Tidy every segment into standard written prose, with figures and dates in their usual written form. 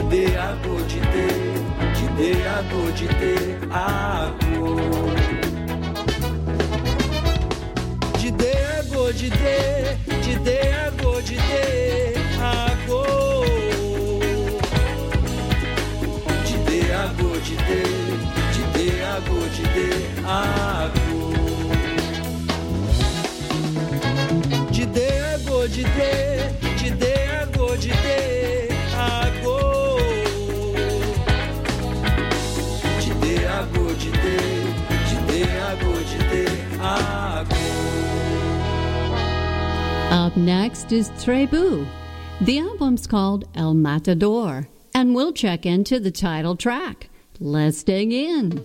dê água, te dê água, te dê água. Te dê água, te dê água, te dê água. Te dê água, te dê água, te dê água. Te dê água, te dê água, te dê água. Te dê água, te dê água, te dê água. Up next is Trebu. The album's called El Matador, and we'll check into the title track. Let's dig in.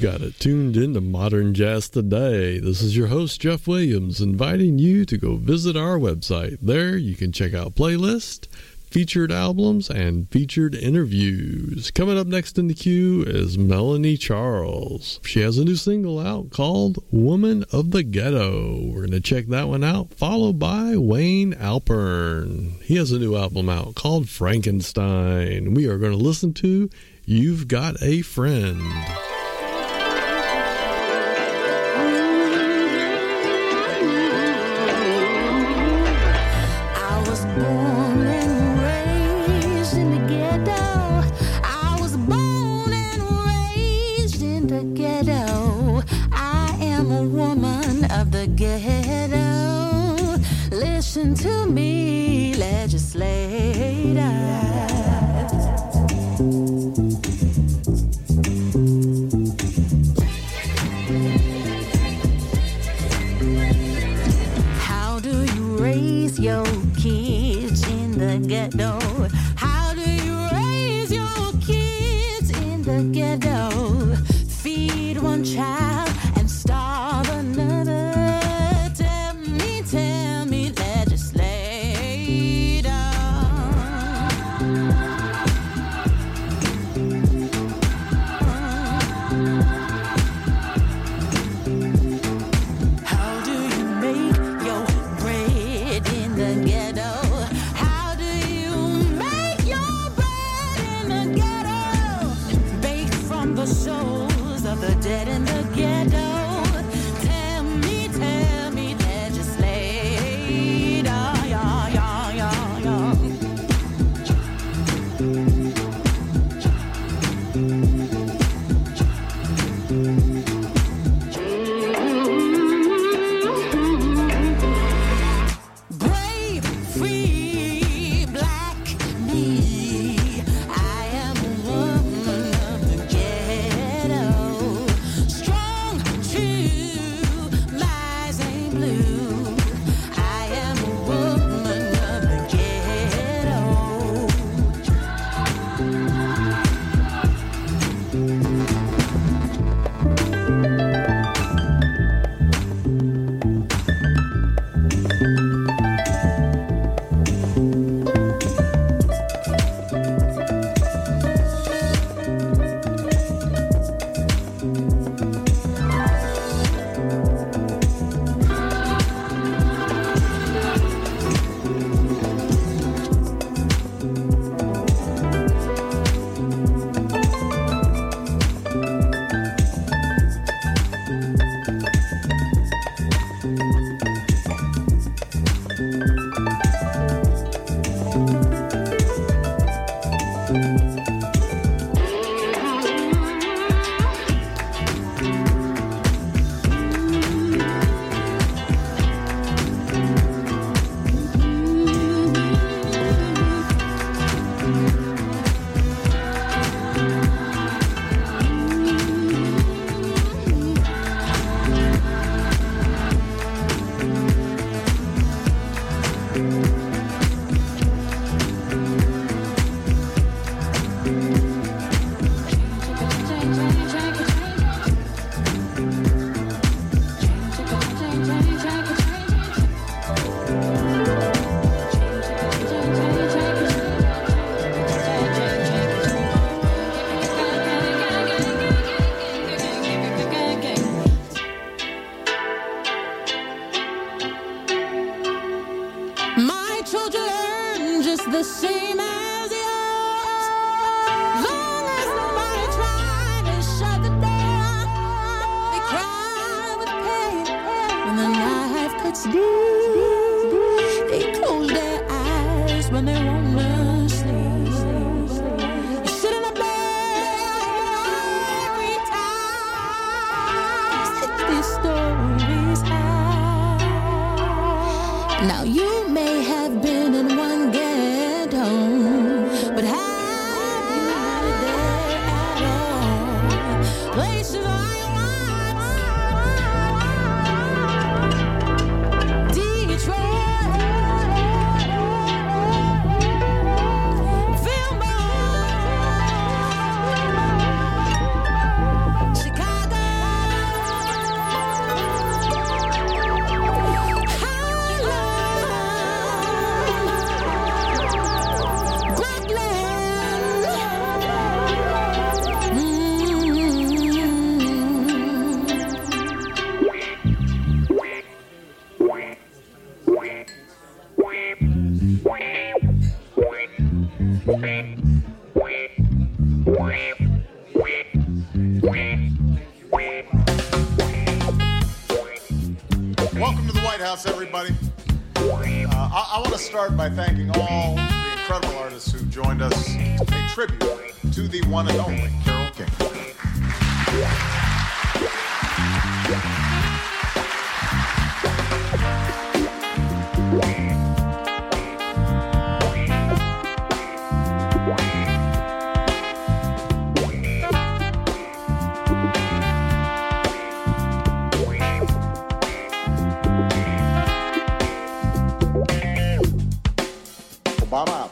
got it tuned into Modern Jazz Today. This is your host, Jeff Williams, inviting you to go visit our website. There you can check out playlists, featured albums, and featured interviews. Coming up next in the queue is Melanie Charles. She has a new single out called Woman of the Ghetto. We're going to check that one out, followed by Wayne Alpern. He has a new album out called Frankenstein. We are going to listen to You've Got a Friend. I was born and raised in the ghetto. I was born and raised in the ghetto. I am a woman of the ghetto. Listen to me, legislator. Your kids in the ghetto. How do you raise your kids in the ghetto? Feed one child and starve another. Tell me, legislator. How do you make your bread in the ghetto? How do you make your bread in the ghetto? Baked from the souls of the dead in the ghetto. Welcome to the White House, everybody. I want to start by thanking all the incredible artists who joined us to pay tribute to the one and only Carole King. Obama.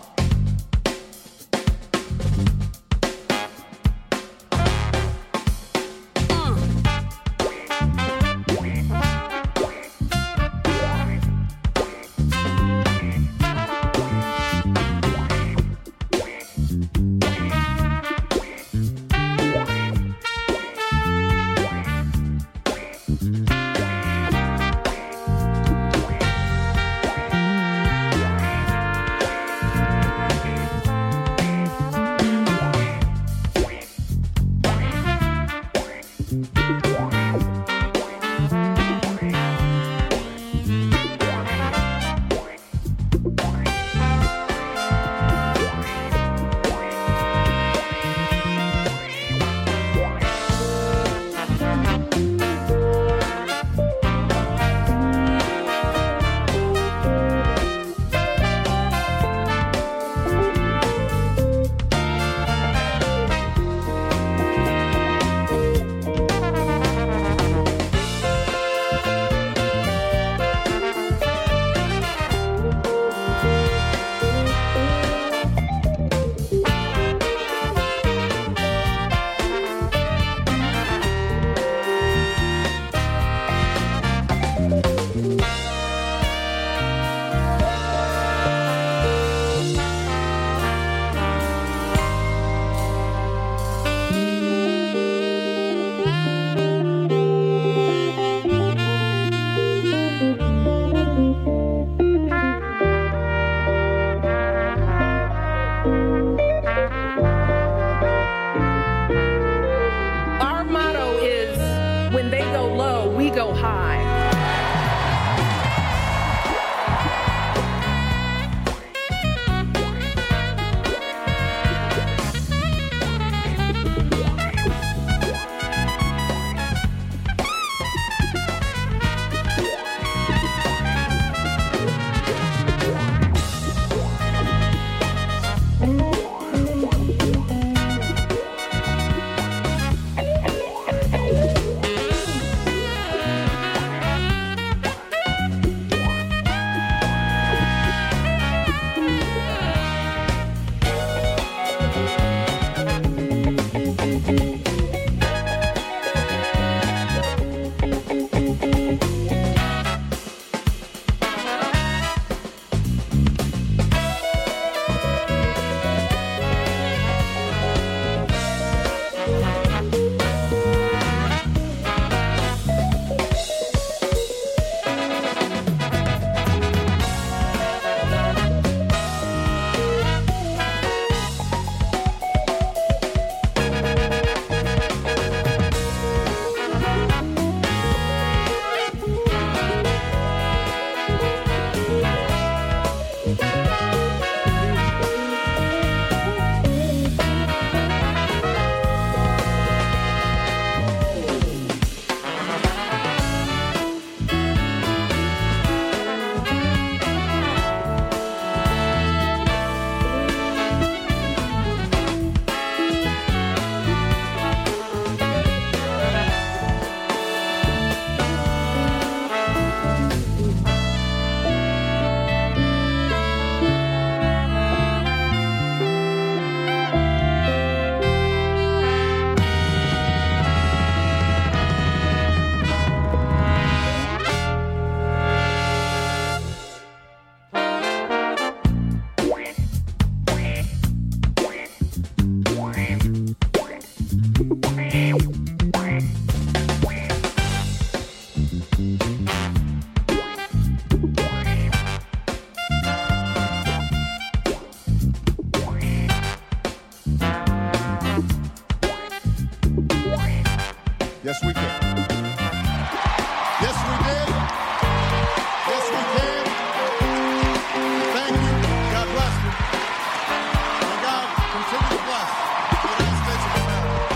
Yes, we can. Yes, we did. Yes, we can. Thank you. God bless you. And God continue to bless the United States of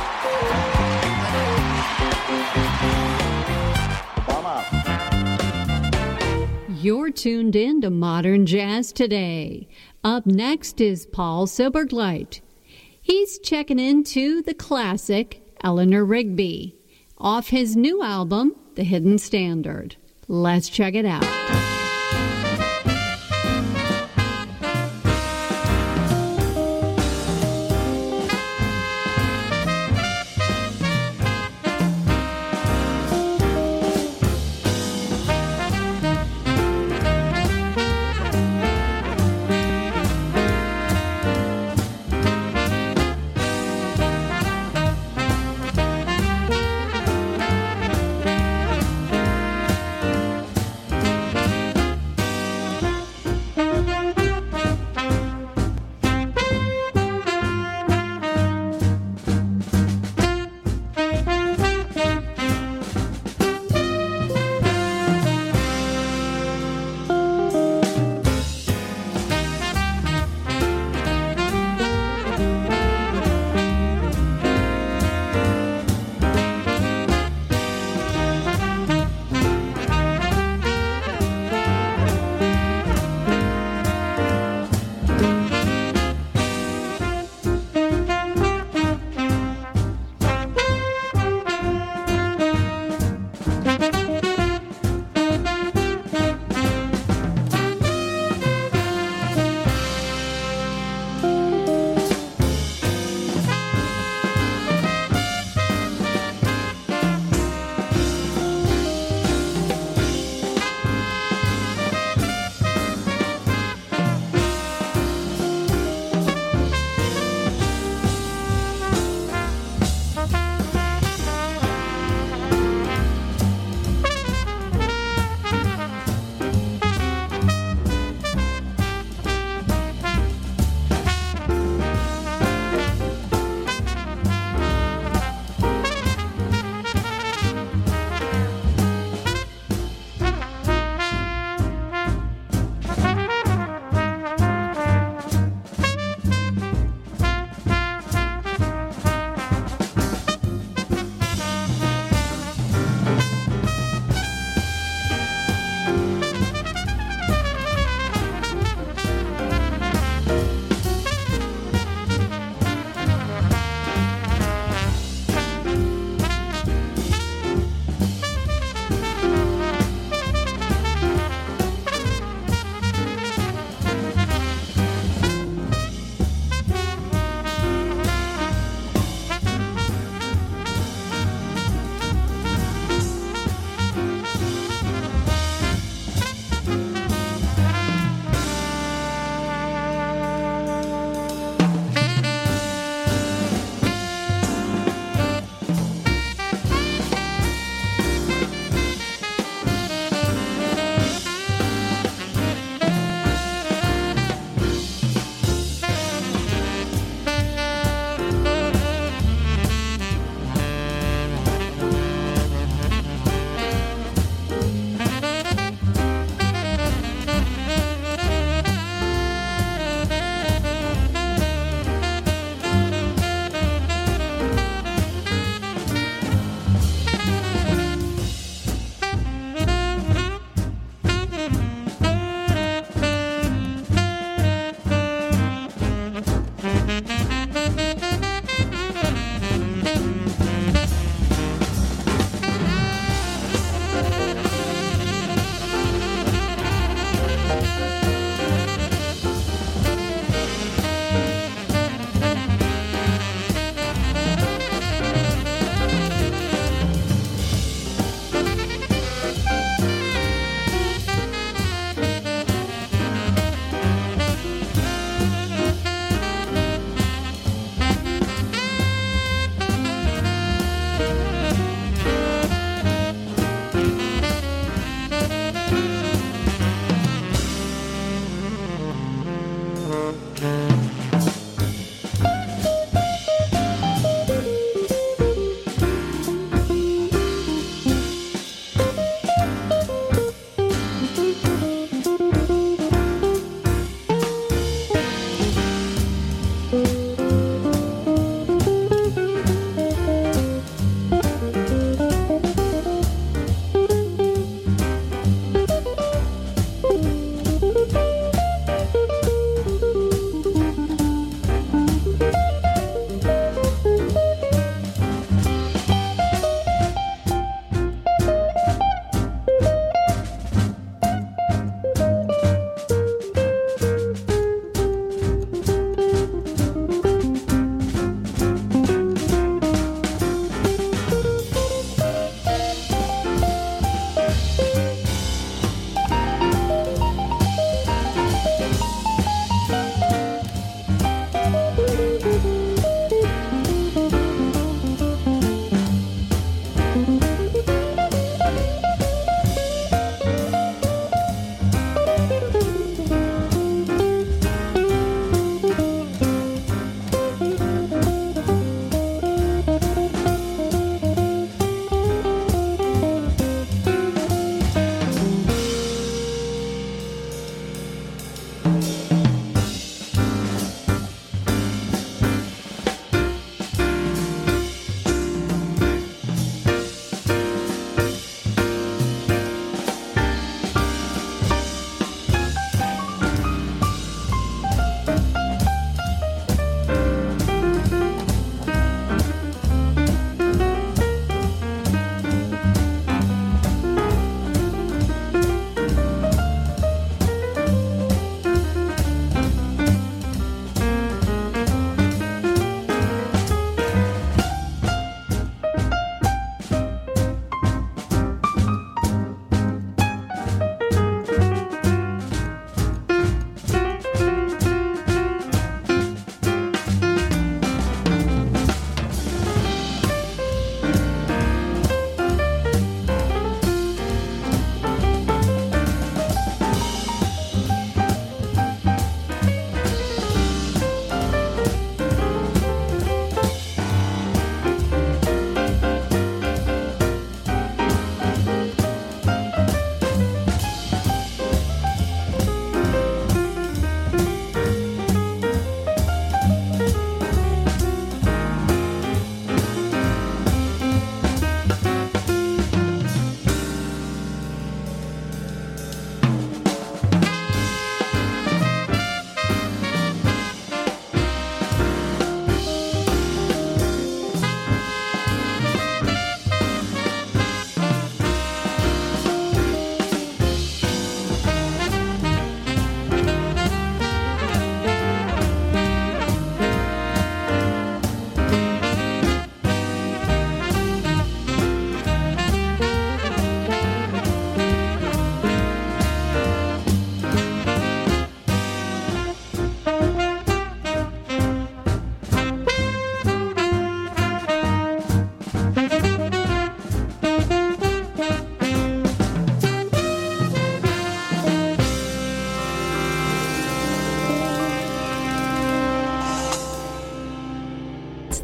America. Thank you. You're tuned in to Modern Jazz Today. Up next is Paul Silbergleit. He's checking into the classic Eleanor Rigby off his new album, The Hidden Standard. Let's check it out.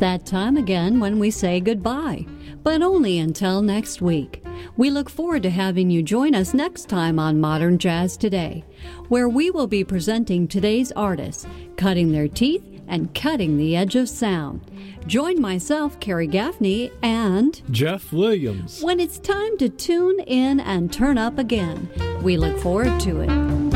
that time again when we say goodbye, but only until next week. We look forward to having you join us next time on Modern Jazz Today, where we will be presenting today's artists, cutting their teeth and cutting the edge of sound. Join myself, Carrie Gaffney, and Jeff Williams when it's time to tune in and turn up again. We look forward to it.